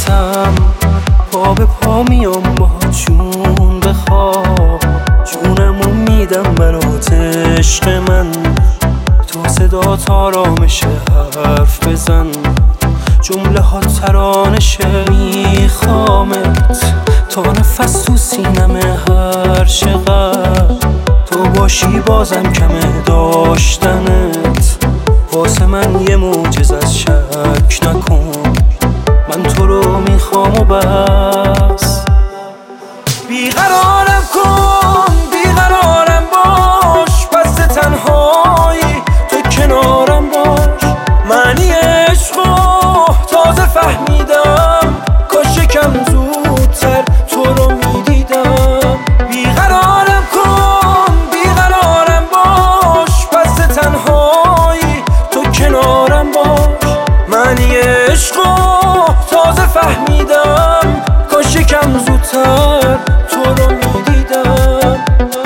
راحتم، پا به پا میام با جون بخواب، جونمو میدم برات عشق من، تو صدات آرامشه حرف بزن، جمله ها ترانشه، میخوامت تا نفس تو سینمه هر چقدر تو باشی بازم کمه داشتنت، واسه من یه معجزه از شک نکن، من تو رو میخوام و بس. بیقرارم کن بیقرارم باش، پس تنهایی تو کنارم باش، معنی عشقو تازه فهمیدم، کاش یکم زودتر تو رو میدیدم. بیقرارم کن بیقرارم باش، پس تنهایی تو کنارم باش، معنی عشقو تازه فهمیدم، کاش یکم زودتر تو رو میدیدم.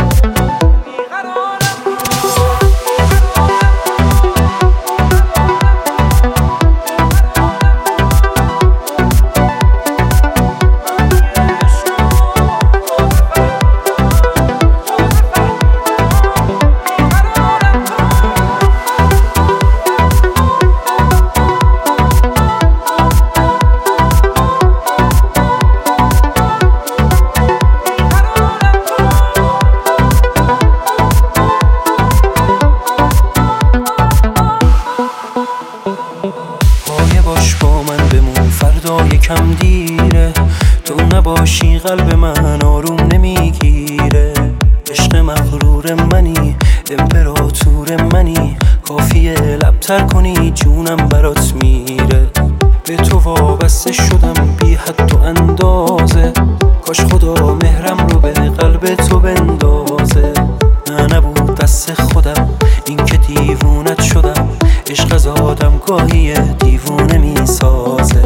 باش با من بمون فردا یکم دیره، تو نباشی قلب من آروم نمیگیره، عشق مغرور منی امپراتور منی، کافیه لبتر کنی جونم برات میره، به تو وابسته شدم بی حد و اندازه، کاش خدا مهرم رو به قلب تو بندازه، نه نبود دست خودم این که دیوونت شدم، عشق از آدم گاهی دیوونه میسازه.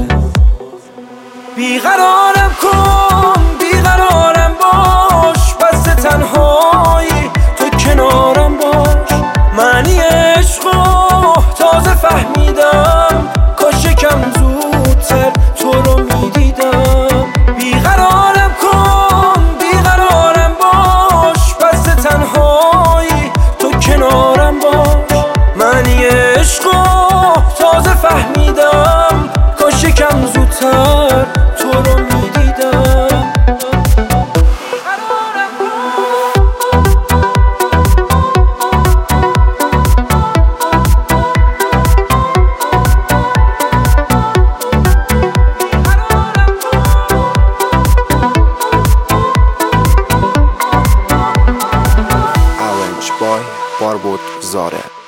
بیقرارم کن بیقرارم باش، پس تنهایی تو کنارم باش، معنی عشقو تازه فهمیدم، کاش یکم زودتر تو رو میدیدم. بیقرارم کن بیقرارم باش، پس تنهایی تو کنارم باش، معنی عشقو تازه فهمیدم، کاش یکم زودتر تو رو میدیدم. Arranged by Barbot Zare.